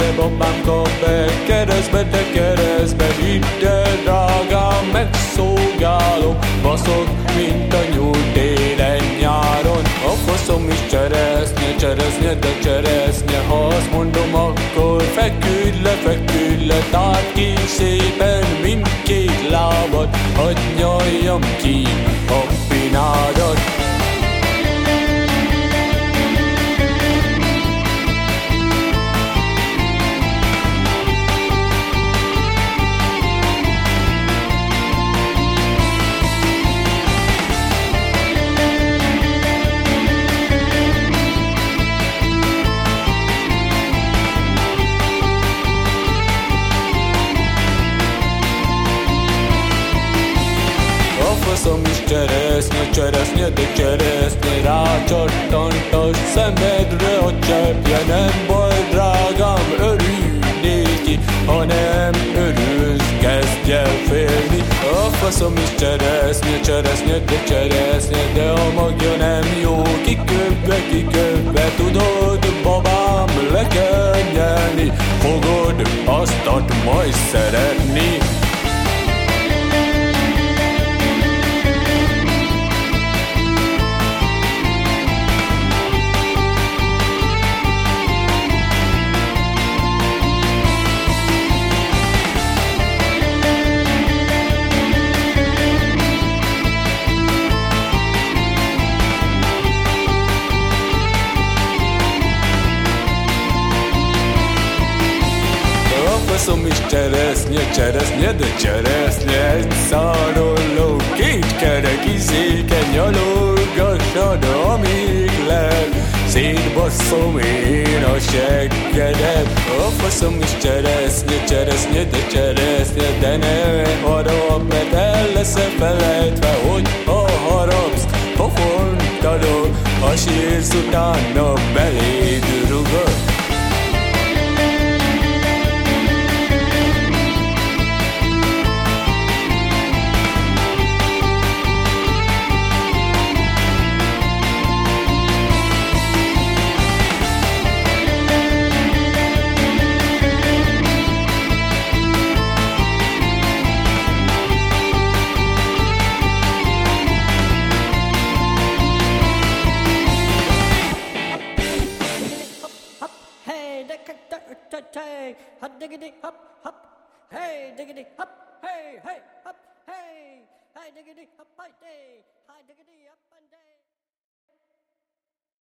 be, babám, kap be, keresztbe, de keresztbe, vidd el, drágám, megszolgálom, baszok, mint a nyúl télen, nyáron. A faszom is cseresznye, cseresznye, de cseresznye, ha azt mondom, akkor feküdj le, tárd ki szépen mindkét lábad, hadd nyaljam ki a pinádat. Faszom is cseresznye, cseresznye, de cseresznye, rácsattant a szemedre a cseppje. Nem baj, drágám, örülj néki, ha nem örülsz, kezdj el félni. A faszom is cseresznye, cseresznye, de cseresznye, de a magja nem jó, kiköpve, tudod, babám, le kell nyelni, fogod, aztat majd szeretni. Faszom is cseresznye, cseresznye, de cseresznye, egy szároló, két kerek izéken nyalogassad, amíg lehet, szétbasszom én a seggedet. A faszom is cseresznye, cseresznye, de cseresznye, de ne harap, mert el lesz-e felejtve, hogy ha harapsz, pofont adok, ha sírsz utána beléd rugod. Hop diggity hop hop, hey diggity hop, hey hey hop, hey, hey diggity hop, hey, hi diggity up and day.